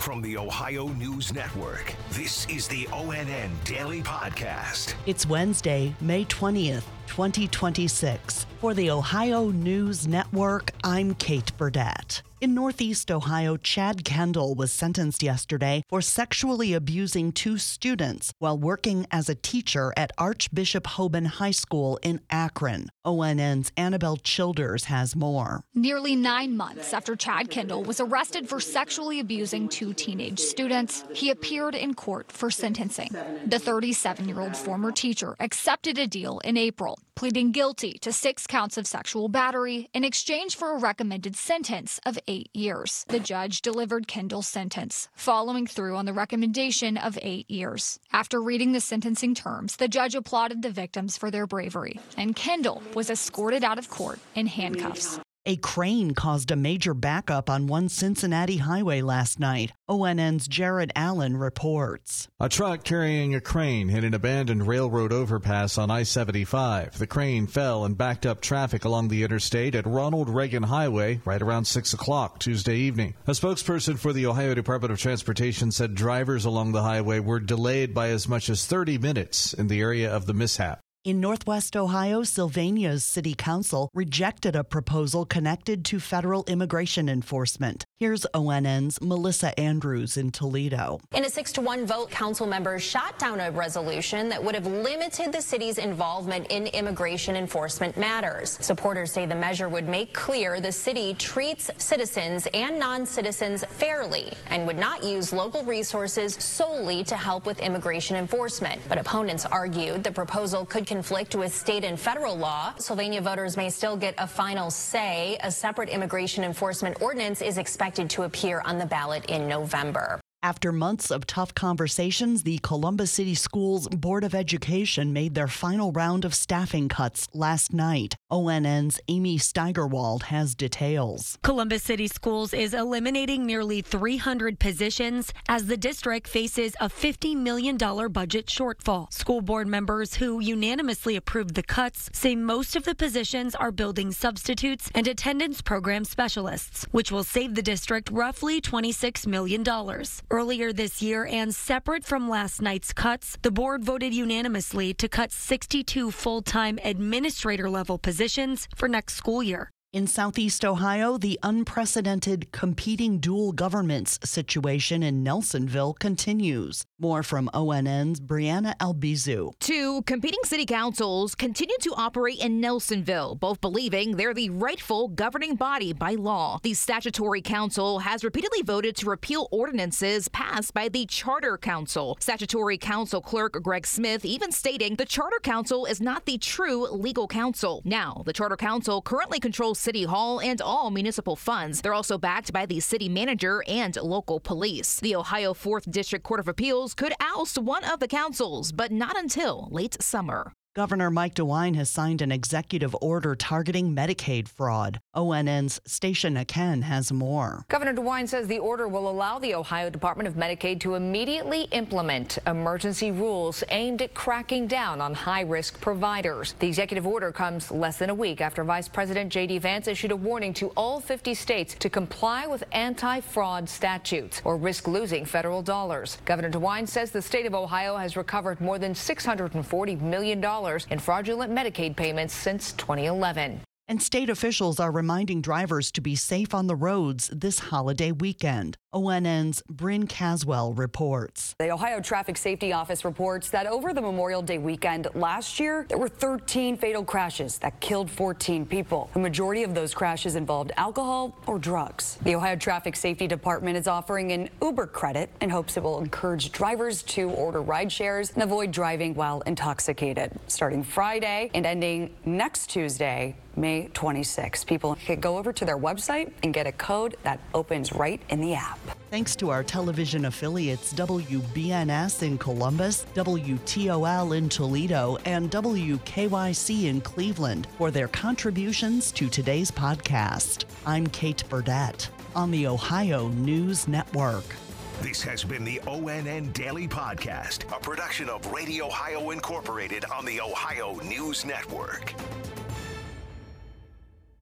From the Ohio News Network, this is the ONN Daily Podcast. It's Wednesday, May 20th, 2026. For the Ohio News Network, I'm Kate Burdett. In Northeast Ohio, Chad Kendall was sentenced yesterday for sexually abusing two students while working as a teacher at Archbishop Hoban High School in Akron. ONN's Annabelle Childers has more. Nearly 9 months after Chad Kendall was arrested for sexually abusing two teenage students, he appeared in court for sentencing. The 37-year-old former teacher accepted a deal in April, pleading guilty to 6 counts of sexual battery in exchange for a recommended sentence of 8 years. The judge delivered Kendall's sentence, following through on the recommendation of 8 years. After reading the sentencing terms, the judge applauded the victims for their bravery, and Kendall was escorted out of court in handcuffs. A crane caused a major backup on one Cincinnati highway last night. ONN's Jared Allen reports. A truck carrying a crane hit an abandoned railroad overpass on I-75. The crane fell and backed up traffic along the interstate at Ronald Reagan Highway right around 6 o'clock Tuesday evening. A spokesperson for the Ohio Department of Transportation said drivers along the highway were delayed by as much as 30 minutes in the area of the mishap. In Northwest Ohio, Sylvania's city council rejected a proposal connected to federal immigration enforcement. Here's ONN's Melissa Andrews in Toledo. In a 6-1 vote, council members shot down a resolution that would have limited the city's involvement in immigration enforcement matters. Supporters say the measure would make clear the city treats citizens and non-citizens fairly and would not use local resources solely to help with immigration enforcement. But opponents argued the proposal could conflict with state and federal law. Sylvania voters may still get a final say. A separate immigration enforcement ordinance is expected to appear on the ballot in November. After months of tough conversations, the Columbus City Schools Board of Education made their final round of staffing cuts last night. ONN's Amy Steigerwald has details. Columbus City Schools is eliminating nearly 300 positions as the district faces a $50 million budget shortfall. School board members who unanimously approved the cuts say most of the positions are building substitutes and attendance program specialists, which will save the district roughly $26 million. Earlier this year, and separate from last night's cuts, the board voted unanimously to cut 62 full-time administrator-level positions for next school year. In Southeast Ohio, the unprecedented competing dual governments situation in Nelsonville continues. More from ONN's Brianna Albizu. 2 competing city councils continue to operate in Nelsonville, both believing they're the rightful governing body by law. The statutory council has repeatedly voted to repeal ordinances passed by the Charter Council. Statutory Council Clerk Greg Smith even stating the Charter Council is not the true legal council. Now, the Charter Council currently controls City Hall and all municipal funds. They're also backed by the city manager and local police. The Ohio 4th District Court of Appeals could oust one of the councils, but not until late summer. Governor Mike DeWine has signed an executive order targeting Medicaid fraud. ONN's Stacia Ken has more. Governor DeWine says the order will allow the Ohio Department of Medicaid to immediately implement emergency rules aimed at cracking down on high-risk providers. The executive order comes less than a week after Vice President J.D. Vance issued a warning to all 50 states to comply with anti-fraud statutes or risk losing federal dollars. Governor DeWine says the state of Ohio has recovered more than $640 million in fraudulent Medicaid payments since 2011. And state officials are reminding drivers to be safe on the roads this holiday weekend. ONN's Bryn Caswell reports. The Ohio Traffic Safety Office reports that over the Memorial Day weekend last year, there were 13 fatal crashes that killed 14 people. The majority of those crashes involved alcohol or drugs. The Ohio Traffic Safety Department is offering an Uber credit in hopes it will encourage drivers to order ride shares and avoid driving while intoxicated. Starting Friday and ending next Tuesday, May 26. People can go over to their website and get a code that opens right in the app. Thanks to our television affiliates WBNS in Columbus, WTOL in Toledo, and WKYC in Cleveland for their contributions to today's podcast. I'm Kate Burdett on the Ohio News Network. This has been the ONN Daily Podcast, a production of Radio Ohio Incorporated on the Ohio News Network.